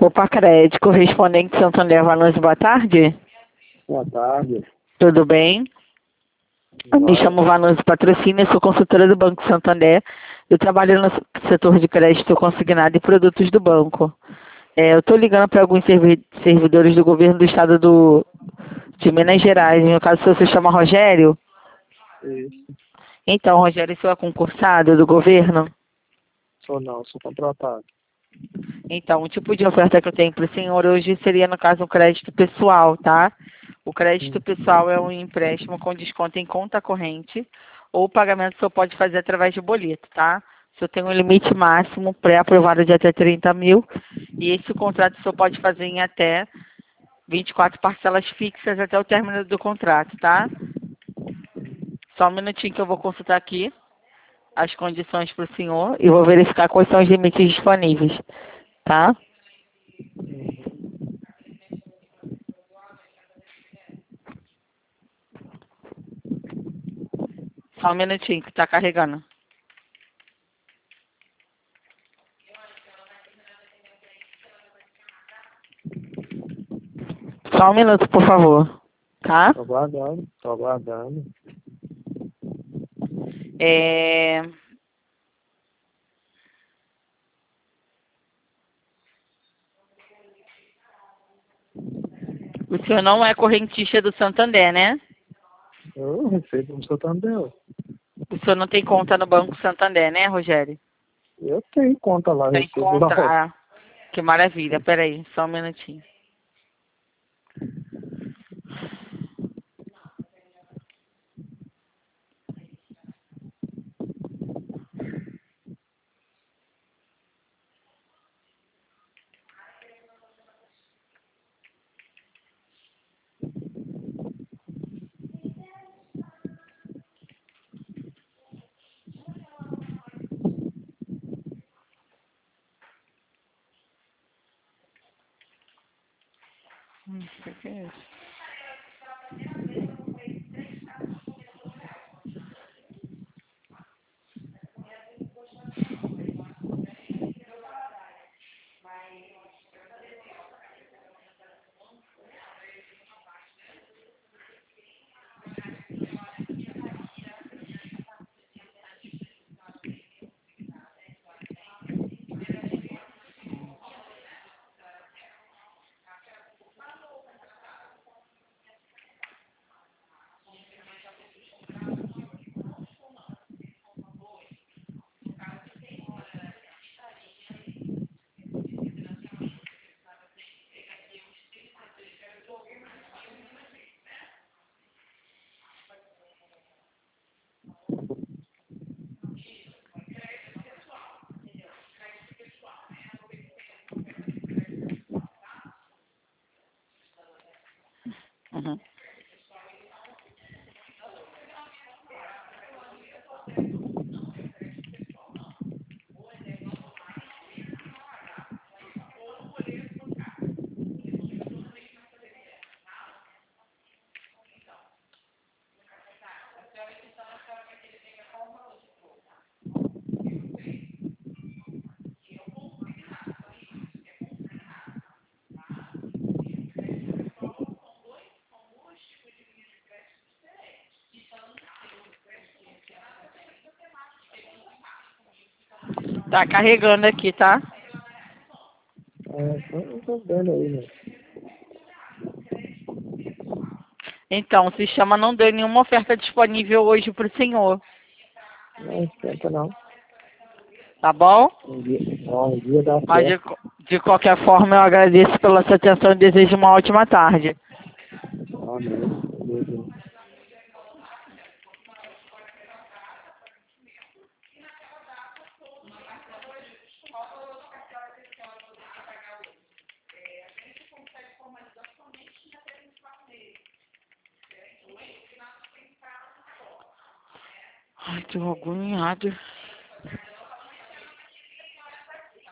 Copa Crédito, correspondente Santander Valença, boa tarde. Boa tarde. Tudo bem? Eu me chamo Valença Patrocínio, sou consultora do Banco Santander. Eu trabalho no setor de crédito consignado e produtos do banco. Eu estou ligando para alguns servidores do governo do estado de Minas Gerais. No caso, você se chama Rogério? Isso. Então, Rogério, você é concursado do governo? Sou contratado. Então, o tipo de oferta que eu tenho para o senhor hoje seria, no caso, um crédito pessoal, tá? O crédito pessoal é um empréstimo com desconto em conta corrente ou o pagamento o senhor pode fazer através de boleto, tá? O senhor tem um limite máximo pré-aprovado de até 30 mil e esse contrato o senhor pode fazer em até 24 parcelas fixas até o término do contrato, tá? Só um minutinho que eu vou consultar aqui as condições para o senhor e vou verificar quais são os limites disponíveis, tá? Só um minutinho que está carregando. Só um minuto, por favor. Tá? Tô aguardando. O senhor não é correntista do Santander, né? Eu recebo no Santander. O senhor não tem conta no Banco Santander, né, Rogério? Eu tenho conta lá, Tem recebo lá. conta. Ah, que maravilha. Peraí, só um minutinho. O que é isso? Uhum. Tá carregando aqui, tá? Eu tô vendo aí, né? Então, o sistema não deu nenhuma oferta disponível hoje para o senhor, Não esquenta não. tá bom? Um dia dá Mas certo. de qualquer forma, eu agradeço pela sua atenção e desejo uma ótima tarde. Amém. Beleza. Ai, tô agoniado.